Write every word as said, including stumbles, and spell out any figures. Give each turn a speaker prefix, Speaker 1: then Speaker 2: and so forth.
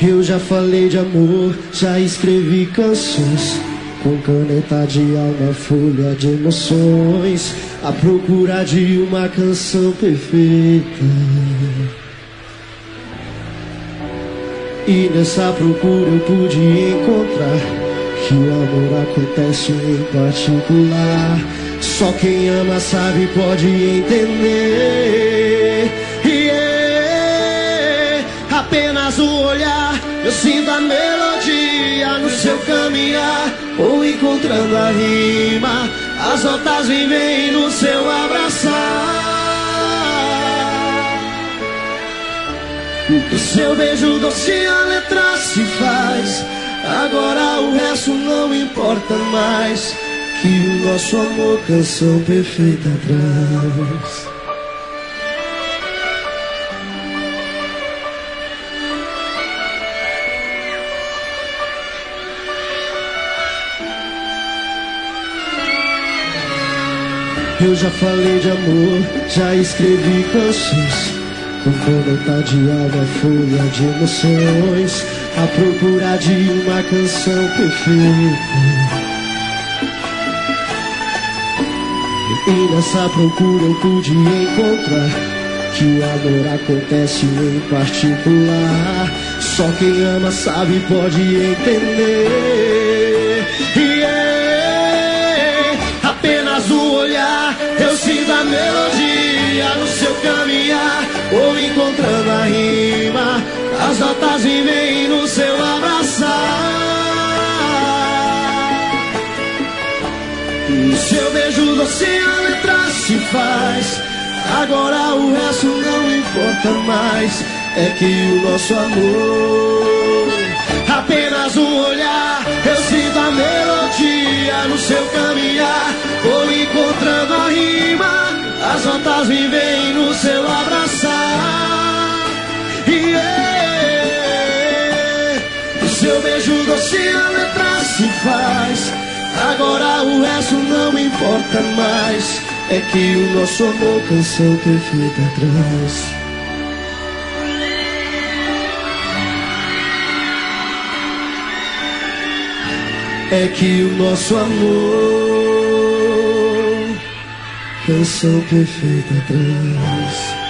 Speaker 1: Eu já falei de amor, já escrevi canções com caneta de alma, folha de emoções, à procura de uma canção perfeita. E nessa procura eu pude encontrar que o amor acontece em particular. Só quem ama sabe, pode entender. Yeah. Apenas um olhar, eu sinto a melodia no seu caminhar, ou encontrando a rima, as notas vivem no seu abraçar. O seu beijo doce, a letra se faz. Agora o resto não importa mais, que o nosso amor canção perfeita traz. Eu já falei de amor, já escrevi canções com caneta de alma, folha de emoções, à procura de uma canção perfeita. E nessa procura eu pude encontrar que o amor acontece em particular. Só quem ama sabe, pode entender. Yeah. Apenas um olhar, eu sinto a melodia no seu caminhar, ou encontrando a rima, as notas vivem no seu abraçar. O seu beijo doce, a letra se faz. Agora o resto não importa mais, é que o nosso amor, apenas um olhar, eu sinto a melodia no seu caminhar, vou encontrando a rima, as notas vivem no seu abraçar. Yeah. O seu beijo doce, a letra se faz. Agora o resto não importa mais, é que o nosso amor canção perfeita traz. É que o nosso amor canção perfeita traz.